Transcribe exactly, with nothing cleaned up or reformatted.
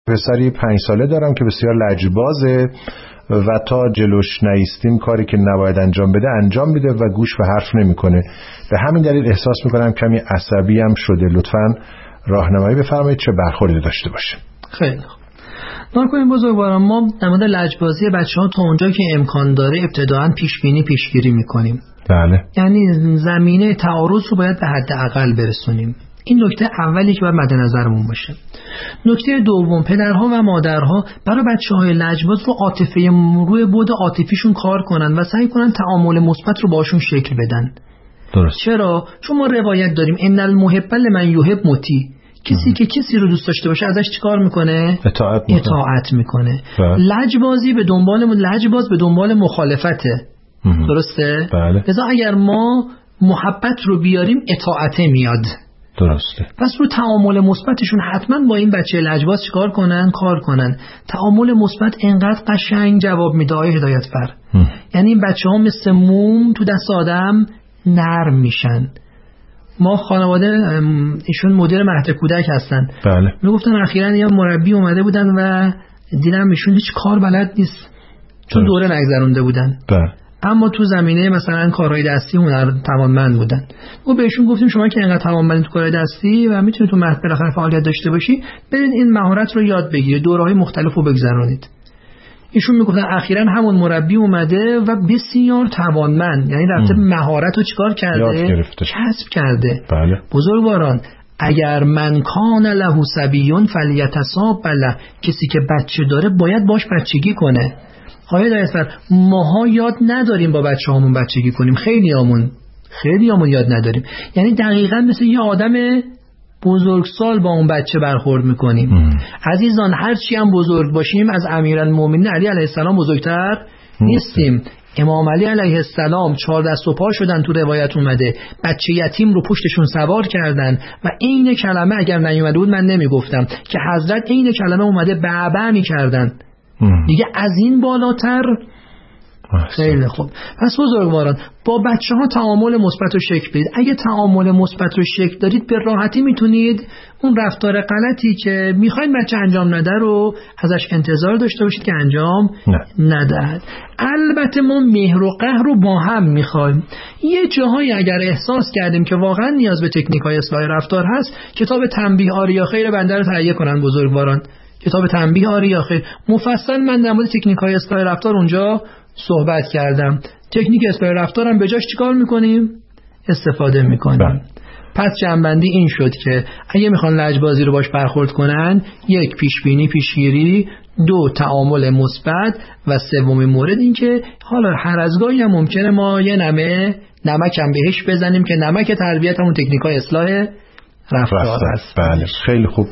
پسری پنج ساله دارم که بسیار لجبازه و تا جلوش نایستیم کاری که نباید انجام بده انجام میده و گوش به حرف نمیکنه. به همین دلیل احساس میکنم کمی عصبی هم شده. لطفاً راهنمایی بفرمایید چه برخوردی داشته باشه. خیلی خوب. نکنیم بزرگواران، ما در مورد لجبازی بچه‌ها تا اونجا که امکان داره ابتداعاً پیش بینی پیشگیری میکنیم. بله. یعنی زمینه تعارض رو باید به حد اقل برسونیم. این نکته اولی که باید مد نظرمون باشه. نکته دوم، پدرها و مادرها برای بچه‌های لجباز رو عاطفه روی بود عاطفیشون کار کنن و سعی کنن تعامل مثبت رو باشون شکل بدن. درست. چرا؟ چون ما روایت داریم ان المحب لمن یحب مطیع. کسی که کسی رو دوست داشته باشه ازش چیکار میکنه؟ اطاعت میکنه. اطاعت میکنه. لجبازی به دنبال لجباز به دنبال مخالفته. اه. درسته؟ بله. لذا اگر ما محبت رو بیاریم اطاعت میاد. درسته. پس رو تعامل مثبتشون حتما با این بچه لجباز چیکار کنن؟ کار کنن. تعامل مثبت انقدر قشنگ جواب میده آیه هدایتفر. یعنی این بچه‌ها مثل موم تو دست آدم نرم میشن. ما خانواده ایشون مدیر مهد کودک هستن. بله. میگفتن اخیراً یه مربی اومده بودن و دیدم ایشون هیچ کار بلد نیست. چون دوره نگذرونده بودن. بله. اما تو زمینه مثلا کارهای دستی هنر توانمند بودن. ما بهشون گفتیم شما که اینقدر توانمند تو کارهای دستی و میتونید تو مهد بالاخره فعالیت داشته باشی، برید این مهارت رو یاد بگیرید، دوره‌های مختلف رو بگذرونید. ایشون میگفتن اخیراً همون مربی اومده و بسیار توانمند، یعنی رفته مهارت رو چیکار کرده؟ کسب کرده. بله. بزرگواران، اگر من کان له صبیون فلیتصاب له، کسی که بچه داره باید باش بچگی کنه. آیه دایستر ماها یاد نداریم با بچه هامون بچگی کنیم، خیلی همون خیلی همون یاد نداریم. یعنی دقیقاً مثل یه آدم بزرگسال با اون بچه برخورد میکنیم. ام. عزیزان هر چی هم بزرگ باشیم از امیرالمومنین علی علیه السلام بزرگتر نیستیم. امام علی علیه السلام چهار دست و پا شدن، تو روایت اومده بچه یتیم رو پشتشون سوار کردن و عین کلمه اگر نیومده بود من نمیگفتم که حضرت عین کلمه اومده بعبع میکردن. دیگه از این بالاتر خیلی خوب. پس بزرگواران با بچه ها تعامل مثبت رو شکل بدید. اگه تعامل مثبت رو شکل دارید به راحتی میتونید اون رفتار غلطی که میخواید بچه انجام نده رو ازش انتظار داشته باشید که انجام نه. ندهد. البته ما مهر و قهر رو با هم میخوایم. یه جاهایی اگر احساس کردیم که واقعا نیاز به تکنیک های اصلاح رفتار هست، کتاب تنبیه آری یا خیر بنده رو تهیه کنن بزرگواران. کتاب تنبیه آری یا خیر مفصل من در مورد تکنیک های اصلاح رفتار اونجا صحبت کردم. تکنیک اصلاح رفتارم به جاش چیکار میکنیم؟ استفاده میکنیم. پس جنبندی این شد که اگه میخوان لجبازی رو باش برخورد کنن، یک پیش بینی پیشگیری، دو تعامل مثبت و سومین مورد این که حالا هر از گاهی هم ممکنه ما یه نمه نمک هم بهش بزنیم که نمک تربیت همون تکنیک های اصلاح رفتار هست. بله خیلی خوب.